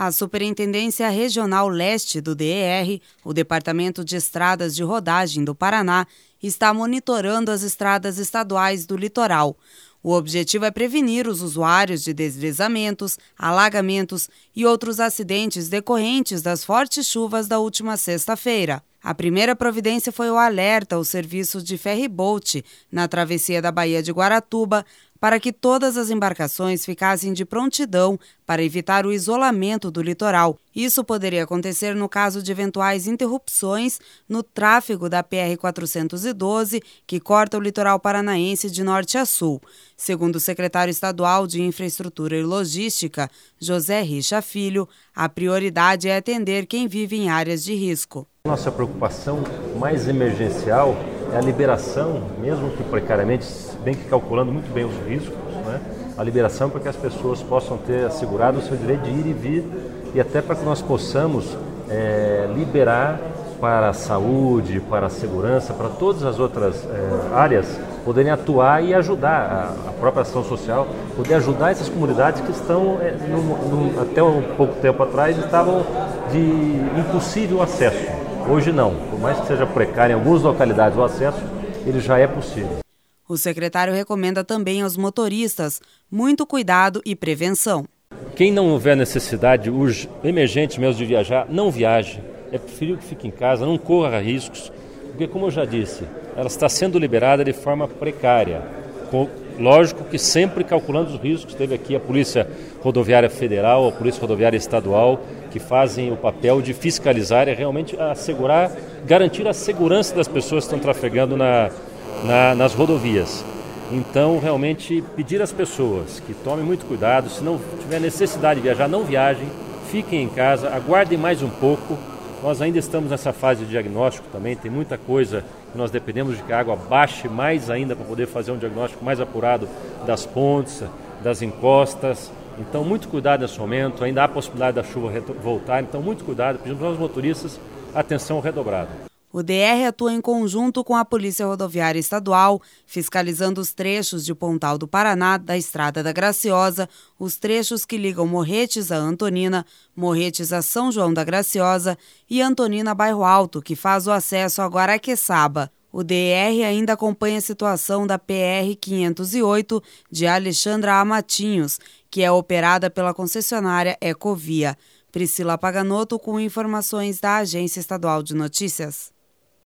A Superintendência Regional Leste do DER, o Departamento de Estradas de Rodagem do Paraná, está monitorando as estradas estaduais do litoral. O objetivo é prevenir os usuários de deslizamentos, alagamentos e outros acidentes decorrentes das fortes chuvas da última sexta-feira. A primeira providência foi o alerta ao serviço de ferry-boat na travessia da Baía de Guaratuba para que todas as embarcações ficassem de prontidão para evitar o isolamento do litoral. Isso poderia acontecer no caso de eventuais interrupções no tráfego da PR-412, que corta o litoral paranaense de norte a sul. Segundo o secretário estadual de Infraestrutura e Logística, José Richa Filho, a prioridade é atender quem vive em áreas de risco. Nossa preocupação mais emergencial é a liberação, mesmo que precariamente, bem que calculando muito bem os riscos, né? A liberação para que as pessoas possam ter assegurado o seu direito de ir e vir e até para que nós possamos liberar para a saúde, para a segurança, para todas as outras áreas poderem atuar e ajudar a própria ação social, poder ajudar essas comunidades que estão, até um pouco tempo atrás, estavam de impossível acesso. Hoje não, por mais que seja precário em algumas localidades o acesso, ele já é possível. O secretário recomenda também aos motoristas muito cuidado e prevenção. Quem não houver necessidade emergente mesmo de viajar, não viaje. É preferível que fique em casa, não corra riscos, porque como eu já disse, ela está sendo liberada de forma precária. Lógico que sempre calculando os riscos, teve aqui a Polícia Rodoviária Federal, a Polícia Rodoviária Estadual, que fazem o papel de fiscalizar e realmente assegurar, garantir a segurança das pessoas que estão trafegando nas rodovias. Então, realmente, pedir às pessoas que tomem muito cuidado, se não tiver necessidade de viajar, não viajem, fiquem em casa, aguardem mais um pouco. Nós ainda estamos nessa fase de diagnóstico também, tem muita coisa que nós dependemos de que a água baixe mais ainda para poder fazer um diagnóstico mais apurado das pontes, das encostas. Então, muito cuidado nesse momento, ainda há possibilidade da chuva voltar, então muito cuidado, pedimos aos motoristas atenção redobrada. O DR atua em conjunto com a Polícia Rodoviária Estadual, fiscalizando os trechos de Pontal do Paraná, da Estrada da Graciosa, os trechos que ligam Morretes a Antonina, Morretes a São João da Graciosa e Antonina Bairro Alto, que faz o acesso a Guaraqueçaba. O DR ainda acompanha a situação da PR-508 de Alexandra a Matinhos, que é operada pela concessionária Ecovia. Priscila Paganoto com informações da Agência Estadual de Notícias.